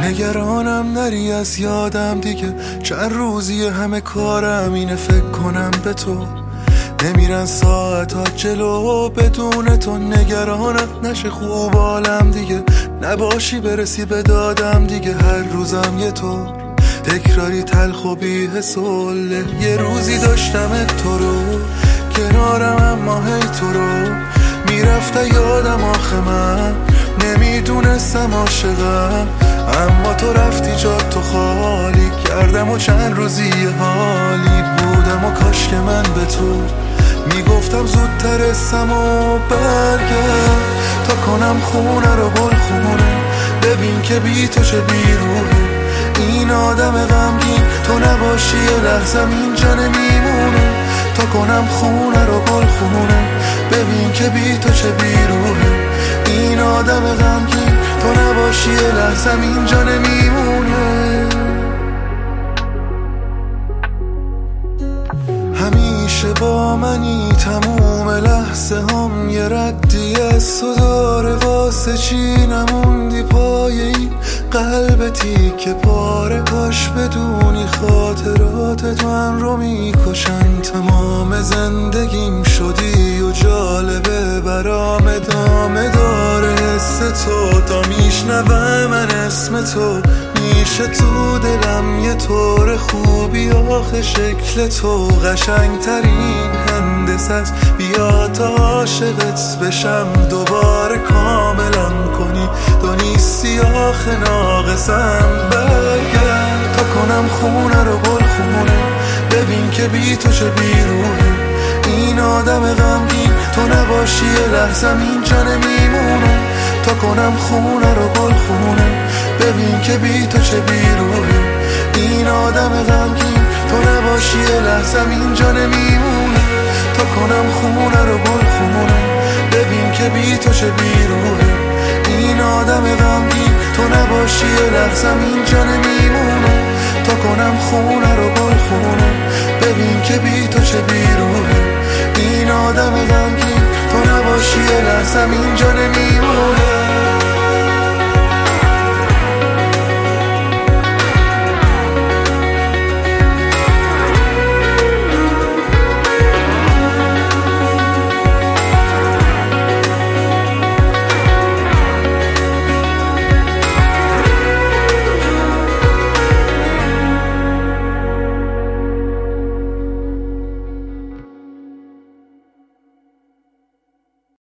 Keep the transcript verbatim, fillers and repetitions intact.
نگرانم نری از یادم دیگه، چند روزی همه کارم اینه فکر کنم به تو. نمیرن ساعتات جلو بدون تو، نگرانم نشه خوب حالم دیگه، نباشی برسی به دادم دیگه. هر روزم یه طور تکراری تلخ و بی حسله، یه روزی داشتم تو رو کنارم اما هی تو رو میرفته یادم. آخه من نمیدونستم عاشقم، اما تو رفتی جا تو خالی کردم و چند روزی حالی بودم و کاش که من به تو میگفتم زودتر رسم و برگرد تا کنم خونه رو گل خونه. ببین که بی تو چه بیروحه این آدم غمگین، تو نباشی یه لحظم اینجا نمیمونه. تا کنم خونه رو گل خونه، ببین که بی تو چه بیروحه این آدم غمگین، تو نباشی یه لحظم اینجا نمیمونه. همیشه با منی تموم لحظه هم، یه ردی از تو داره واسه چی نموندی پای این قلبتی که پاره. کاش بدونی خاطرات من رو میکشن، تمام زندگیم شدی و جالبه برام ادامه داره حس تو. تا میشنوه من اسم تو میشه تو دلم یه طور خوبی، آخه شکل تو قشنگ ترین هندسه است. بیا تا عاشقت بشم دوباره کاملم کنی، تو نیستی آخه ناقصم. برگرد تا کنم خونه رو گل خونه، ببین که بی تو چه بیروحه این آدم غمگین، تو نباشی یه لحظم اینجا نمیمونه. تا کنم خونه رو گل خونه، ببین که بی تو چه بیروحه این آدم غمگین، تو نباشی یه لحظم اینجا نمیمونه. تا کنم خونه رو گل خونه، ببین که بی تو چه بیروحه این آدم غمگین، تو نباشی یه لحظم اینجا نمیمونه. تا کنم خونه رو گل خونه، ببین که بی تو چه بیروحه این آدم غمگین، تو نباشی یه لحظم اینجا نمیمونه.